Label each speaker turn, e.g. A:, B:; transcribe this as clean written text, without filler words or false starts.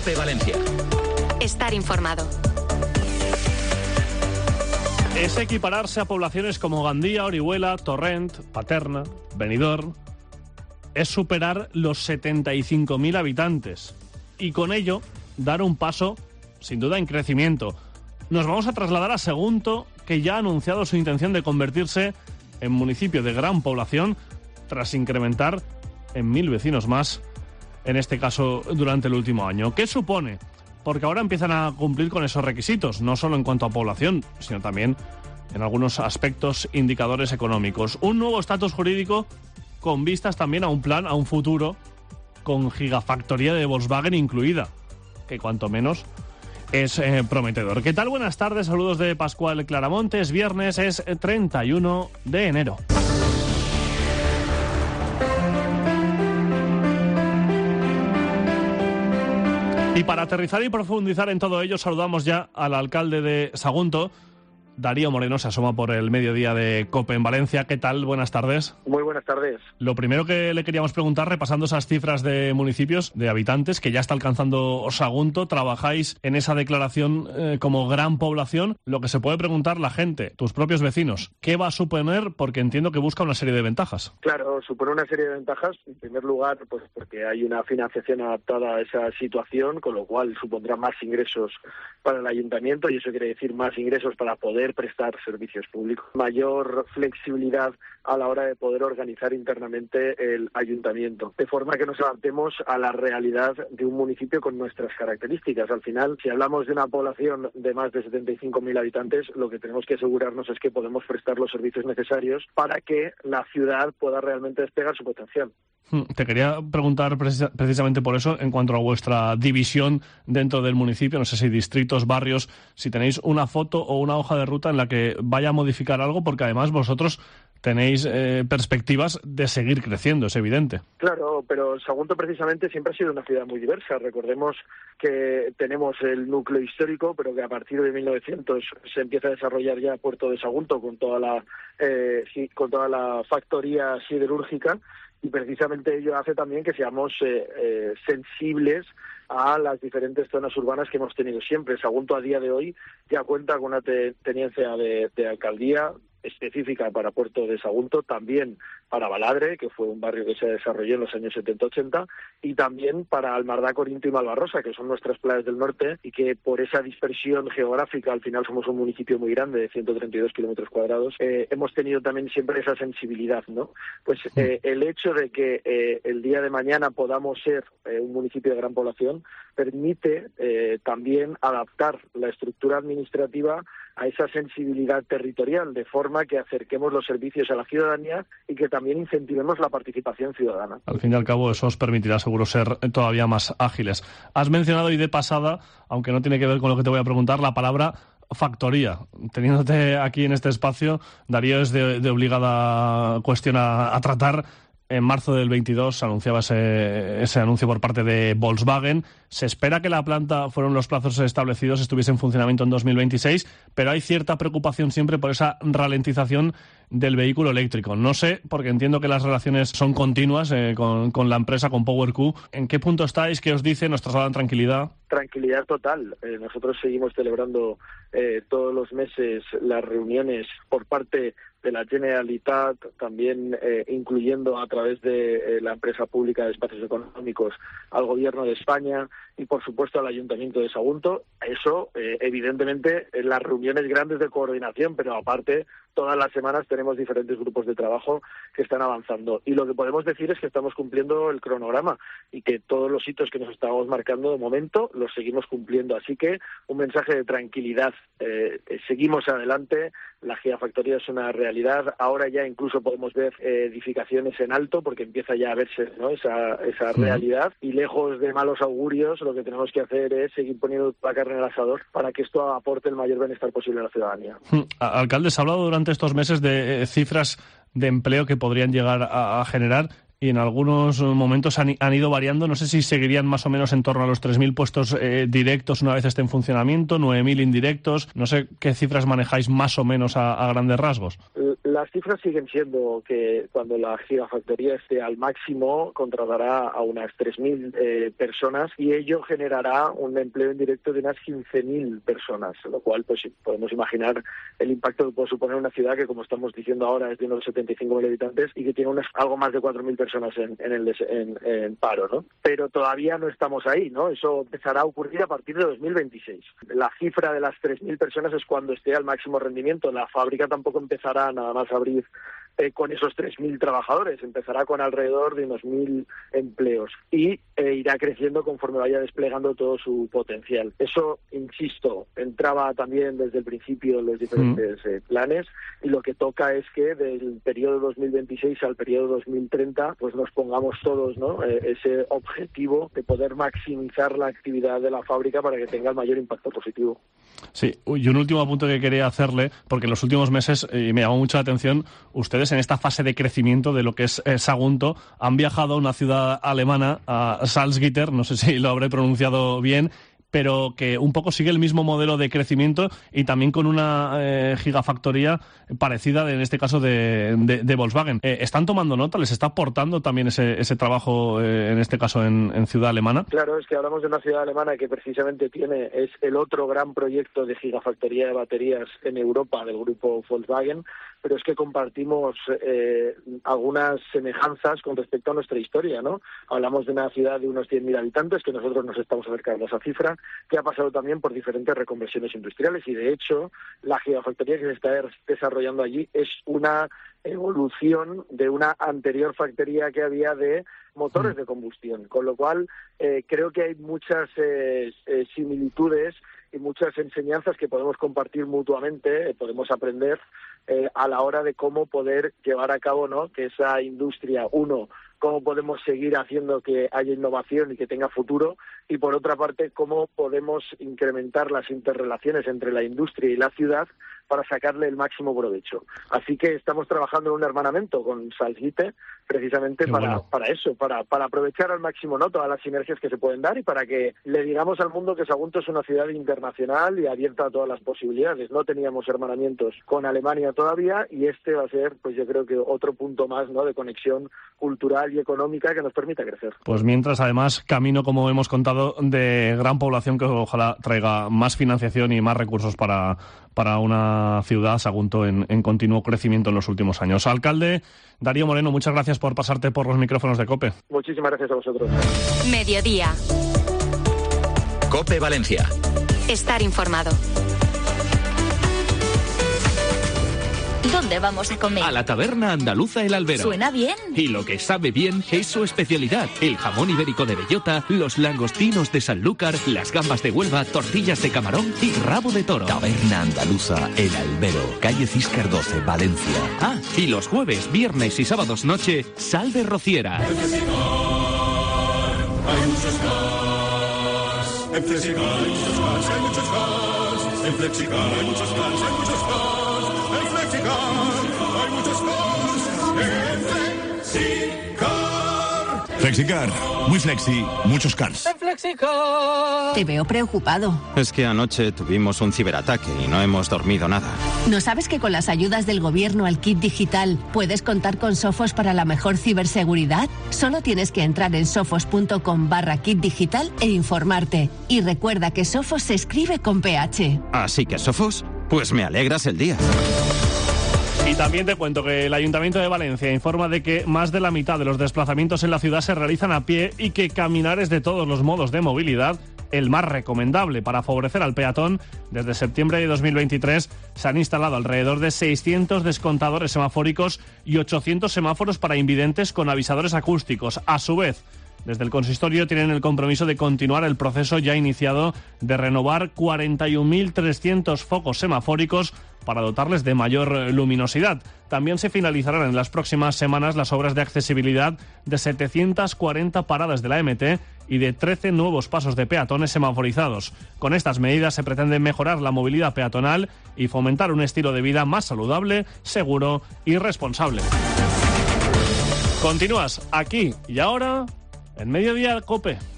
A: COPE Valencia.
B: Estar informado.
C: Es equipararse a poblaciones como Gandía, Orihuela, Torrent, Paterna, Benidorm. Es superar los 75.000 habitantes. Y con ello, dar un paso, sin duda, en crecimiento. Nos vamos a trasladar a Sagunto, que ya ha anunciado su intención de convertirse en municipio de gran población, tras incrementar en 1.000 vecinos más, en este caso durante el último año. ¿Qué supone? Porque ahora empiezan a cumplir con esos requisitos, no solo en cuanto a población, sino también en algunos aspectos, indicadores económicos. Un nuevo estatus jurídico con vistas también a un plan, a un futuro, con gigafactoría de Volkswagen incluida, que cuanto menos es prometedor. ¿Qué tal? Buenas tardes, saludos de Pascual Claramonte. Es viernes, es 31 de enero. Y para aterrizar y profundizar en todo ello, saludamos ya al alcalde de Sagunto. Darío Moreno se asoma por el mediodía de COPE en Valencia. ¿Qué tal? Buenas tardes.
D: Muy buenas tardes.
C: Lo primero que le queríamos preguntar, repasando esas cifras de municipios, de habitantes, que ya está alcanzando Sagunto, trabajáis en esa declaración como gran población. Lo que se puede preguntar la gente, tus propios vecinos, ¿qué va a suponer? Porque entiendo que busca una serie de ventajas.
D: Claro, supone una serie de ventajas. En primer lugar, pues porque hay una financiación adaptada a esa situación, con lo cual supondrá más ingresos para el ayuntamiento, y eso quiere decir más ingresos para poder prestar servicios públicos, mayor flexibilidad a la hora de poder organizar internamente el ayuntamiento, de forma que nos adaptemos a la realidad de un municipio con nuestras características. Al final, si hablamos de una población de más de 75.000 habitantes, lo que tenemos que asegurarnos es que podemos prestar los servicios necesarios para que la ciudad pueda realmente despegar su potencial.
C: Te quería preguntar precisamente por eso, en cuanto a vuestra división dentro del municipio, no sé si distritos, barrios, si tenéis una foto o una hoja de ruta en la que vaya a modificar algo, porque además vosotros tenéis perspectivas de seguir creciendo, es evidente.
D: Claro, pero Sagunto precisamente siempre ha sido una ciudad muy diversa. Recordemos que tenemos el núcleo histórico, pero que a partir de 1900 se empieza a desarrollar ya Puerto de Sagunto con toda la factoría siderúrgica, y precisamente ello hace también que seamos sensibles a las diferentes zonas urbanas que hemos tenido siempre. Sagunto a día de hoy ya cuenta con una tenencia de alcaldía específica para Puerto de Sagunto, también para Baladre, que fue un barrio que se desarrolló en los años 70-80, y también para Almardá, Corinto y Malvarrosa, que son nuestras playas del norte, y que por esa dispersión geográfica, al final somos un municipio muy grande, de 132 kilómetros cuadrados, hemos tenido también siempre esa sensibilidad, ¿no? Pues el hecho de que el día de mañana podamos ser un municipio de gran población permite también adaptar la estructura administrativa a esa sensibilidad territorial, de forma que acerquemos los servicios a la ciudadanía y que también incentivemos la participación ciudadana.
C: Al fin y al cabo, eso os permitirá seguro ser todavía más ágiles. Has mencionado y de pasada, aunque no tiene que ver con lo que te voy a preguntar, la palabra factoría. Teniéndote aquí en este espacio, Darío, es de obligada cuestión a tratar. En marzo del 22 se anunciaba ese anuncio por parte de Volkswagen. Se espera que la planta, fueron los plazos establecidos, estuviese en funcionamiento en 2026, pero hay cierta preocupación siempre por esa ralentización del vehículo eléctrico. No sé, porque entiendo que las relaciones son continuas con la empresa, con PowerQ. ¿En qué punto estáis? ¿Qué os dicen? ¿Nos trasladan tranquilidad?
D: Tranquilidad total. Nosotros seguimos celebrando todos los meses las reuniones por parte de la Generalitat, también incluyendo a través de la empresa pública de espacios económicos al Gobierno de España y, por supuesto, al Ayuntamiento de Sagunto. Eso, evidentemente, en las reuniones grandes de coordinación, pero aparte, todas las semanas tenemos diferentes grupos de trabajo que están avanzando. Y lo que podemos decir es que estamos cumpliendo el cronograma y que todos los hitos que nos estábamos marcando de momento los seguimos cumpliendo. Así que un mensaje de tranquilidad. Seguimos adelante. La gigafactoría es una realidad. Ahora ya incluso podemos ver edificaciones en alto porque empieza ya a verse, ¿no?, esa realidad. Y lejos de malos augurios, lo que tenemos que hacer es seguir poniendo la carne en el asador para que esto aporte el mayor bienestar posible a la ciudadanía.
C: Alcalde, se ha hablado durante estos meses de cifras de empleo que podrían llegar a generar, y en algunos momentos han ido variando. No sé si seguirían más o menos en torno a los 3.000 puestos directos una vez esté en funcionamiento, 9.000 indirectos. No sé qué cifras manejáis más o menos a grandes rasgos.
D: Las cifras siguen siendo que cuando la gigafactoría esté al máximo contratará a unas 3.000 personas y ello generará un empleo indirecto de unas 15.000 personas, lo cual pues podemos imaginar el impacto que puede suponer una ciudad que, como estamos diciendo ahora, es de unos 75.000 habitantes y que tiene algo más de 4.000 personas en paro, ¿no? Pero todavía no estamos ahí, ¿no? Eso empezará a ocurrir a partir de 2026. La cifra de las 3.000 personas es cuando esté al máximo rendimiento. La fábrica tampoco empezará nada más a abrir con esos 3.000 trabajadores, empezará con alrededor de unos 1.000 empleos y irá creciendo conforme vaya desplegando todo su potencial. Eso, insisto, entraba también desde el principio en los diferentes planes, y lo que toca es que del periodo 2026 al periodo 2030 pues nos pongamos todos, ¿no?, ese objetivo de poder maximizar la actividad de la fábrica para que tenga el mayor impacto positivo.
C: Sí, y un último apunte que quería hacerle, porque en los últimos meses, y me llamó mucho la atención, ustedes en esta fase de crecimiento de lo que es Sagunto han viajado a una ciudad alemana, a Salzgitter, no sé si lo habré pronunciado bien, pero que un poco sigue el mismo modelo de crecimiento y también con una gigafactoría parecida, en este caso de Volkswagen. ¿Están tomando nota? ¿Les está aportando también ese trabajo, en este caso en ciudad alemana?
D: Claro, es que hablamos de una ciudad alemana que precisamente es el otro gran proyecto de gigafactoría de baterías en Europa del grupo Volkswagen, pero es que compartimos algunas semejanzas con respecto a nuestra historia, ¿no? Hablamos de una ciudad de unos 100.000 habitantes, que nosotros nos estamos acercando a esa cifra, que ha pasado también por diferentes reconversiones industriales, y de hecho la gigafactoría que se está desarrollando allí es una evolución de una anterior factoría que había de motores de combustión, con lo cual creo que hay muchas similitudes y muchas enseñanzas que podemos compartir mutuamente, podemos aprender a la hora de cómo poder llevar a cabo, ¿no?, que esa industria, cómo podemos seguir haciendo que haya innovación y que tenga futuro, y por otra parte, cómo podemos incrementar las interrelaciones entre la industria y la ciudad para sacarle el máximo provecho. Así que estamos trabajando en un hermanamiento con Salzgitter precisamente para eso, para aprovechar al máximo, ¿no?, todas las sinergias que se pueden dar, y para que le digamos al mundo que Sagunto es una ciudad internacional y abierta a todas las posibilidades. No teníamos hermanamientos con Alemania todavía, y este va a ser, pues yo creo que otro punto más, ¿no?, de conexión cultural y económica que nos permita crecer.
C: Pues mientras, además, camino, como hemos contado, de gran población que ojalá traiga más financiación y más recursos para una ciudad, Sagunto, en continuo crecimiento en los últimos años. Alcalde Darío Moreno, muchas gracias por pasarte por los micrófonos de COPE.
D: Muchísimas gracias a vosotros.
B: Mediodía.
A: COPE Valencia.
B: Estar informado.
E: ¿Dónde vamos a comer?
A: A la taberna andaluza El Albero.
E: ¿Suena bien?
A: Y lo que sabe bien es su especialidad: el jamón ibérico de bellota, los langostinos de Sanlúcar, las gambas de Huelva, tortillas de camarón y rabo de toro.
F: Taberna andaluza El Albero, calle Císcar 12, Valencia.
A: Ah, y los jueves, viernes y sábados noche, sal de rociera.
G: En Flexicar hay muchos cars. En Flexicar hay muchos cars, hay muchos cars. En Flexicar hay muchos cars, hay muchos cars. En Flexicar hay muchos cars. En Flexicar.
H: Flexicar, muy flexi, muchos cars.
G: En Flexicar.
E: Te veo preocupado.
I: Es que anoche tuvimos un ciberataque y no hemos dormido nada.
E: ¿No sabes que con las ayudas del gobierno al kit digital puedes contar con Sofos para la mejor ciberseguridad? Solo tienes que entrar en sofos.com/kit digital e informarte. Y recuerda que Sofos se escribe con PH.
I: Así que, Sofos, pues me alegras el día.
C: Y también te cuento que el Ayuntamiento de Valencia informa de que más de la mitad de los desplazamientos en la ciudad se realizan a pie, y que caminar es de todos los modos de movilidad el más recomendable. Para favorecer al peatón, desde septiembre de 2023 se han instalado alrededor de 600 descontadores semafóricos y 800 semáforos para invidentes con avisadores acústicos. A su vez, desde el consistorio tienen el compromiso de continuar el proceso ya iniciado de renovar 41.300 focos semafóricos para dotarles de mayor luminosidad. También se finalizarán en las próximas semanas las obras de accesibilidad de 740 paradas de la MT y de 13 nuevos pasos de peatones semaforizados. Con estas medidas se pretende mejorar la movilidad peatonal y fomentar un estilo de vida más saludable, seguro y responsable. Continúas aquí y ahora en Mediodía COPE.